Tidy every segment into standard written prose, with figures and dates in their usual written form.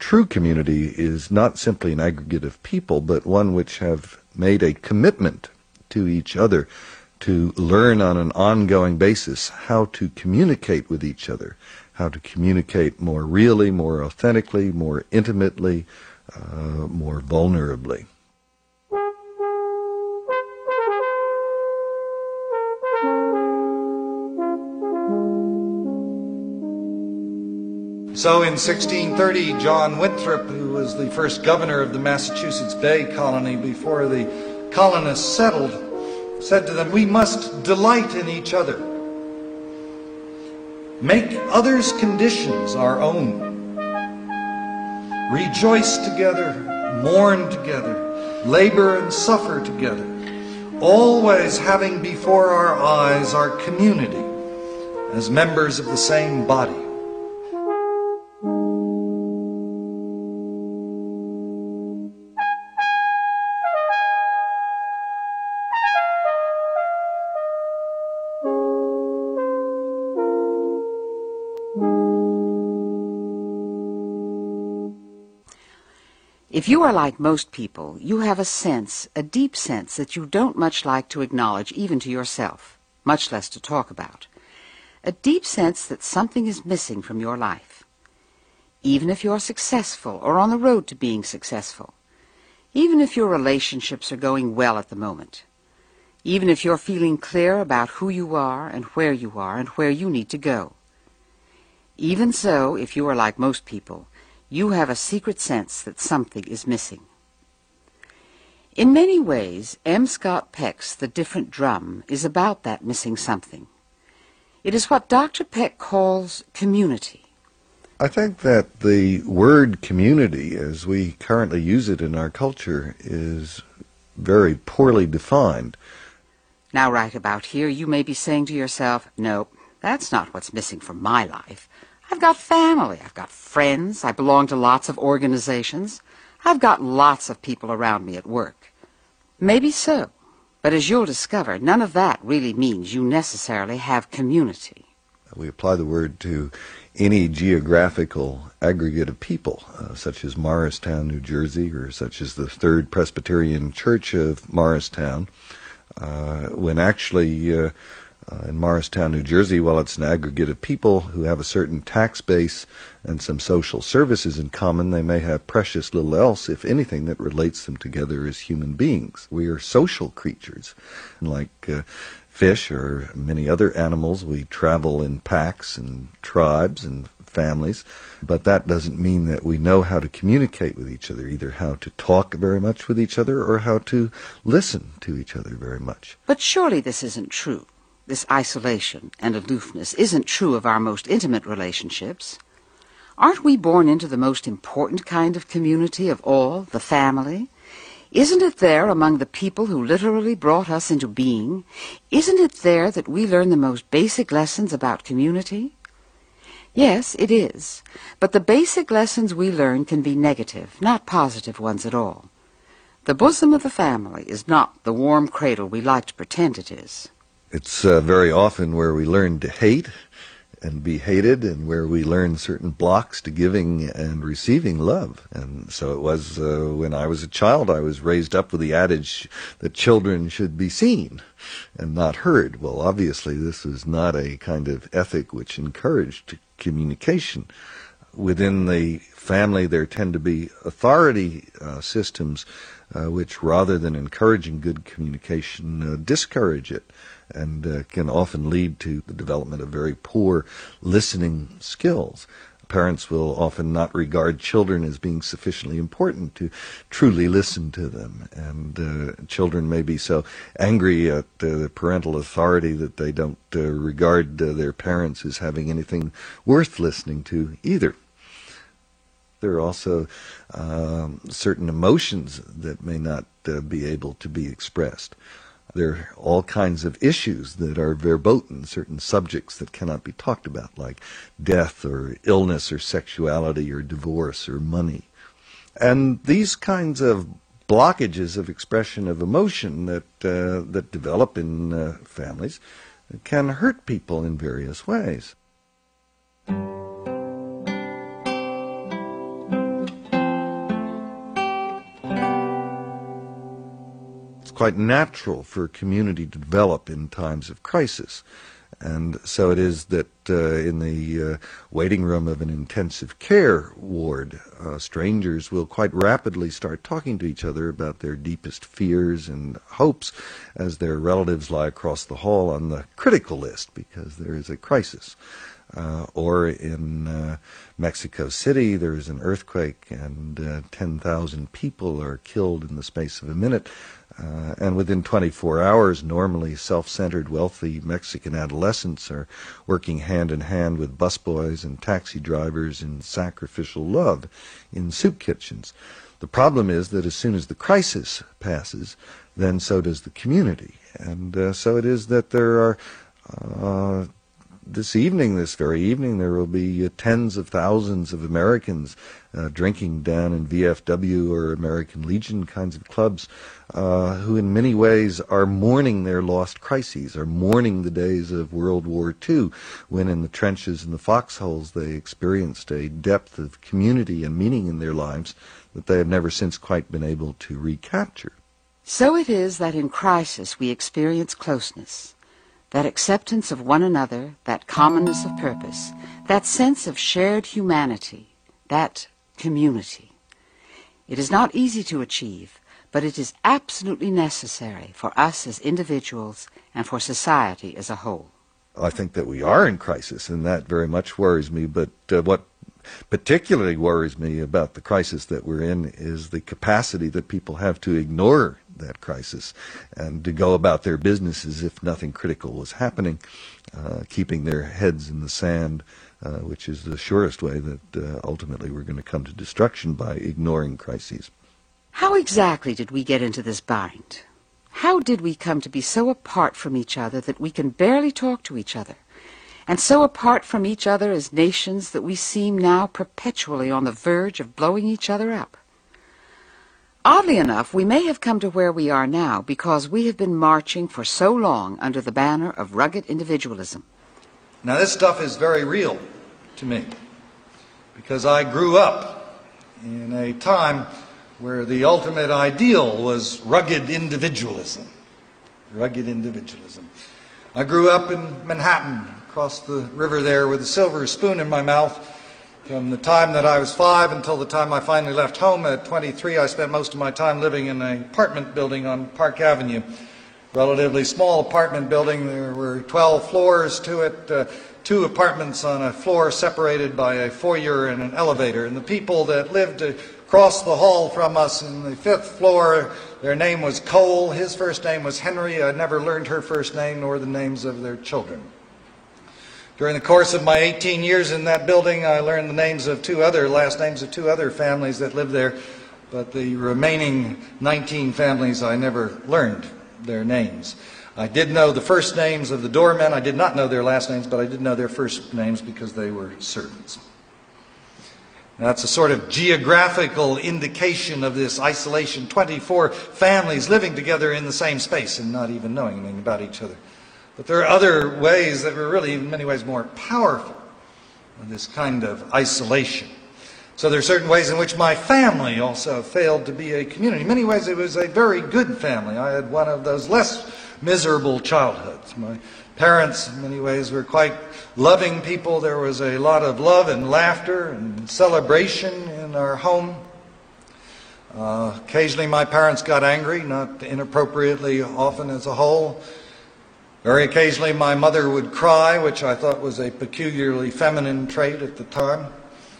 true community is not simply an aggregate of people, but one which have made a commitment to each other to learn on an ongoing basis how to communicate with each other, how to communicate more really, more authentically, more intimately, more vulnerably. So in 1630, John Winthrop, who was the first governor of the Massachusetts Bay Colony before the colonists settled, said to them, "We must delight in each other, make others' conditions our own, rejoice together, mourn together, labor and suffer together, always having before our eyes our community as members of the same body." If you are like most people, you have a sense, a deep sense, that you don't much like to acknowledge even to yourself, much less to talk about. A deep sense that something is missing from your life. Even if you're successful or on the road to being successful. Even if your relationships are going well at the moment. Even if you're feeling clear about who you are and where you need to go. Even so, if you are like most people, you have a secret sense that something is missing. In many ways, M. Scott Peck's The Different Drum is about that missing something. It is what Dr. Peck calls community. I think that the word community, as we currently use it in our culture, is very poorly defined. Now, right about here, you may be saying to yourself, "No, that's not what's missing from my life. I've got family, I've got friends, I belong to lots of organizations, I've got lots of people around me at work." Maybe so, but as you'll discover, none of that really means you necessarily have community. We apply the word to any geographical aggregate of people, such as Morristown, New Jersey, or such as the Third Presbyterian Church of Morristown, when actually in Morristown, New Jersey, while it's an aggregate of people who have a certain tax base and some social services in common, they may have precious little else, if anything, that relates them together as human beings. We are social creatures. Like fish or many other animals, we travel in packs and tribes and families, but that doesn't mean that we know how to communicate with each other, either how to talk very much with each other or how to listen to each other very much. But surely this isn't true. This isolation and aloofness isn't true of our most intimate relationships. Aren't we born into the most important kind of community of all, the family? Isn't it there among the people who literally brought us into being? Isn't it there that we learn the most basic lessons about community? Yes, it is. But the basic lessons we learn can be negative, not positive ones at all. The bosom of the family is not the warm cradle we like to pretend it is. It's very often where we learn to hate and be hated, and where we learn certain blocks to giving and receiving love. And so it was when I was a child, I was raised up with the adage that children should be seen and not heard. Well, obviously this was not a kind of ethic which encouraged communication. Within the family there tend to be authority systems which, rather than encouraging good communication, discourage it, and can often lead to the development of very poor listening skills. Parents will often not regard children as being sufficiently important to truly listen to them, and children may be so angry at the parental authority that they don't regard their parents as having anything worth listening to either. There are also certain emotions that may not be able to be expressed. There are all kinds of issues that are verboten, certain subjects that cannot be talked about, like death or illness or sexuality or divorce or money. And these kinds of blockages of expression of emotion that develop in families can hurt people in various ways. quite natural for a community to develop in times of crisis. And so it is that in the waiting room of an intensive care ward, strangers will quite rapidly start talking to each other about their deepest fears and hopes as their relatives lie across the hall on the critical list because there is a crisis. Or in Mexico City, there is an earthquake and 10,000 people are killed in the space of a minute. And within 24 hours, normally self-centered, wealthy Mexican adolescents are working hand in hand with busboys and taxi drivers in sacrificial love in soup kitchens. The problem is that as soon as the crisis passes, then so does the community. And so it is that there are this very evening, there will be tens of thousands of Americans drinking down in VFW or American Legion kinds of clubs who in many ways are mourning their lost crises, are mourning the days of World War II, when in the trenches and the foxholes they experienced a depth of community and meaning in their lives that they have never since quite been able to recapture. So it is that in crisis we experience closeness, that acceptance of one another, that commonness of purpose, that sense of shared humanity, that community. It is not easy to achieve, but it is absolutely necessary for us as individuals and for society as a whole. I think that we are in crisis, and that very much worries me, but what particularly worries me about the crisis that we're in is the capacity that people have to ignore that crisis and to go about their business as if nothing critical was happening, keeping their heads in the sand, which is the surest way that ultimately we're going to come to destruction, by ignoring crises. How exactly did we get into this bind? How did we come to be so apart from each other that we can barely talk to each other, and so apart from each other as nations that we seem now perpetually on the verge of blowing each other up? Oddly enough, we may have come to where we are now because we have been marching for so long under the banner of rugged individualism. Now, this stuff is very real to me because I grew up in a time where the ultimate ideal was rugged individualism. Rugged individualism. I grew up in Manhattan, across the river there with a silver spoon in my mouth. From the time that I was 5 until the time I finally left home at 23, I spent most of my time living in an apartment building on Park Avenue. Relatively small apartment building. There were 12 floors to it, 2 apartments on a floor separated by a foyer and an elevator. And the people that lived across the hall from us in the 5th floor, their name was Cole. His first name was Henry. I never learned her first name nor the names of their children. During the course of my 18 years in that building, I learned the last names of 2 other families that lived there, but the remaining 19 families, I never learned their names. I did know the first names of the doormen. I did not know their last names, but I did know their first names because they were servants. That's a sort of geographical indication of this isolation. 24 families living together in the same space and not even knowing anything about each other. But there are other ways that were really in many ways more powerful than this kind of isolation. So there are certain ways in which my family also failed to be a community. In many ways it was a very good family. I had one of those less miserable childhoods. My parents in many ways were quite loving people. There was a lot of love and laughter and celebration in our home. Occasionally my parents got angry, not inappropriately often as a whole. Very occasionally my mother would cry, which I thought was a peculiarly feminine trait at the time.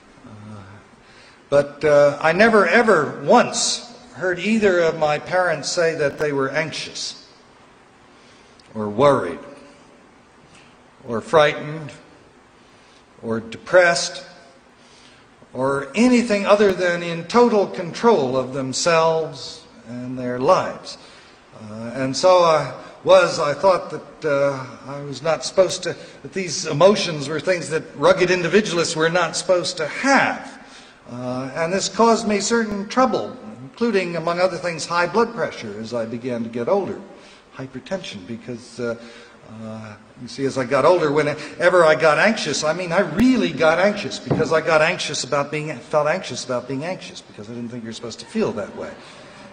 But I never ever once heard either of my parents say that they were anxious or worried or frightened or depressed or anything other than in total control of themselves and their lives. And so I thought that I was not supposed to, that these emotions were things that rugged individualists were not supposed to have. And this caused me certain trouble, including, among other things, high blood pressure as I began to get older, hypertension, because you see, as I got older, whenever I got anxious, I really got anxious because I felt anxious about being anxious because I didn't think you're supposed to feel that way.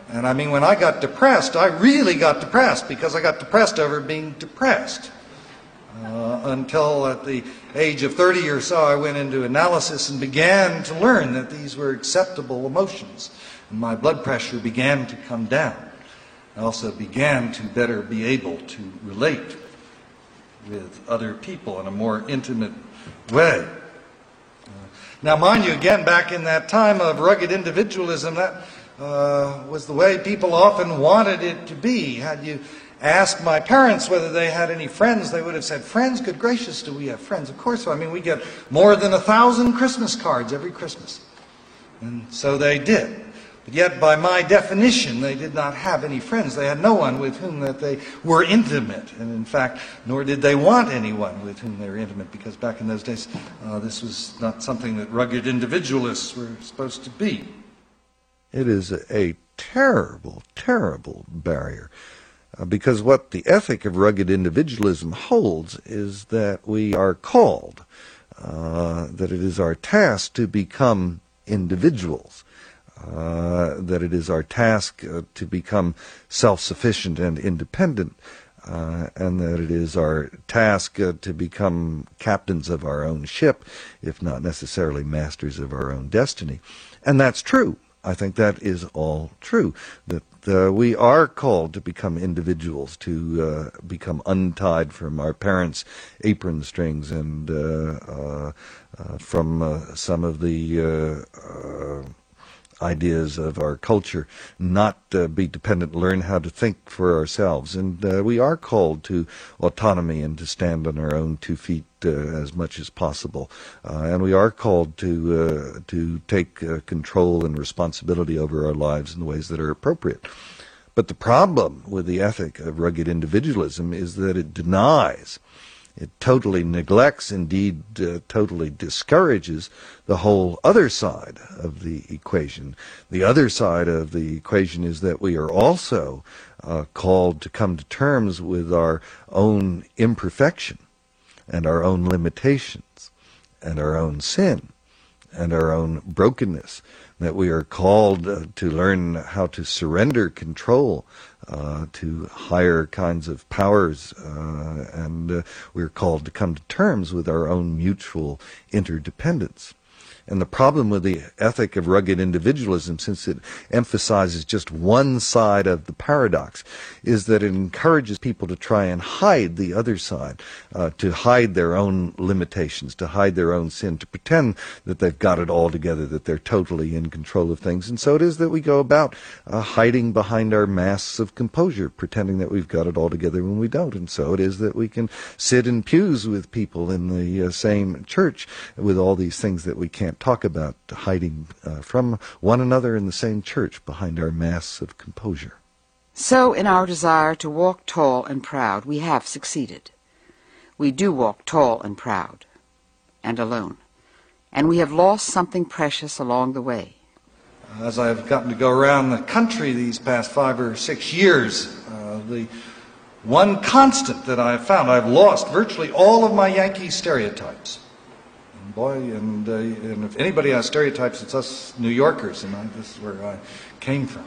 And I mean, when I got depressed, I really got depressed because I got depressed over being depressed. Until at the age of 30 or so, I went into analysis and began to learn that these were acceptable emotions. And my blood pressure began to come down. I also began to better be able to relate with other people in a more intimate way. Now, mind you, again, back in that time of rugged individualism, that was the way people often wanted it to be. Had you asked my parents whether they had any friends, they would have said, "Friends? Good gracious, do we have friends?" Of course. I mean, we get more than 1,000 Christmas cards every Christmas. And so they did. But yet, by my definition, they did not have any friends. They had no one with whom that they were intimate. And in fact, nor did they want anyone with whom they were intimate, because back in those days, this was not something that rugged individualists were supposed to be. It is a terrible, terrible barrier. Because what the ethic of rugged individualism holds is that we are called, that it is our task to become individuals. That it is our task to become self-sufficient and independent, and that it is our task to become captains of our own ship, if not necessarily masters of our own destiny. And that's true. I think that is all true, that we are called to become individuals, to become untied from our parents' apron strings and from some of the ideas of our culture, not be dependent, learn how to think for ourselves. And we are called to autonomy and to stand on our own 2 feet as much as possible. And we are called to take control and responsibility over our lives in the ways that are appropriate. But the problem with the ethic of rugged individualism is that it denies, it totally neglects, indeed totally discourages the whole other side of the equation. The other side of the equation is that we are also called to come to terms with our own imperfection and our own limitations and our own sin and our own brokenness, that we are called to learn how to surrender control to higher kinds of powers, and we're called to come to terms with our own mutual interdependence. And the problem with the ethic of rugged individualism, since it emphasizes just one side of the paradox, is that it encourages people to try and hide the other side, to hide their own limitations, to hide their own sin, to pretend that they've got it all together, that they're totally in control of things. And so it is that we go about hiding behind our masks of composure, pretending that we've got it all together when we don't. And so it is that we can sit in pews with people in the same church with all these things that we can't talk about, hiding from one another in the same church behind our masks of composure. So, in our desire to walk tall and proud, we have succeeded. We do walk tall and proud, and alone. And we have lost something precious along the way. As I've gotten to go around the country these past 5 or 6 years, the one constant that I've found, I've lost virtually all of my Yankee stereotypes. And boy, and if anybody has stereotypes, it's us New Yorkers, and this is where I came from.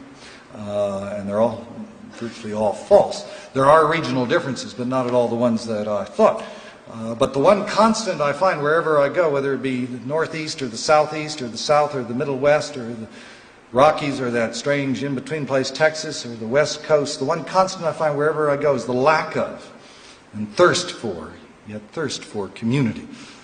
And they're all virtually all false. There are regional differences, but not at all the ones that I thought. But the one constant I find wherever I go, whether it be the Northeast or the Southeast or the South or the Middle West or the Rockies or that strange in-between place, Texas, or the West Coast, the one constant I find wherever I go is the lack of and thirst for community.